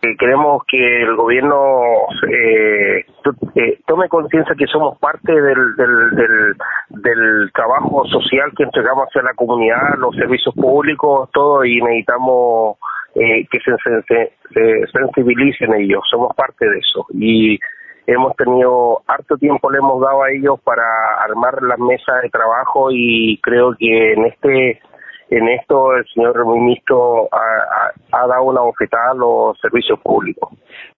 queremos que el gobierno tome conciencia que somos parte del trabajo social que entregamos hacia la comunidad, los servicios públicos, todo, y necesitamos que se sensibilicen ellos, somos parte de eso. Y hemos tenido harto tiempo, le hemos dado a ellos para armar las mesas de trabajo, y creo que en esto el señor ministro ha dado una bofetada a los servicios públicos.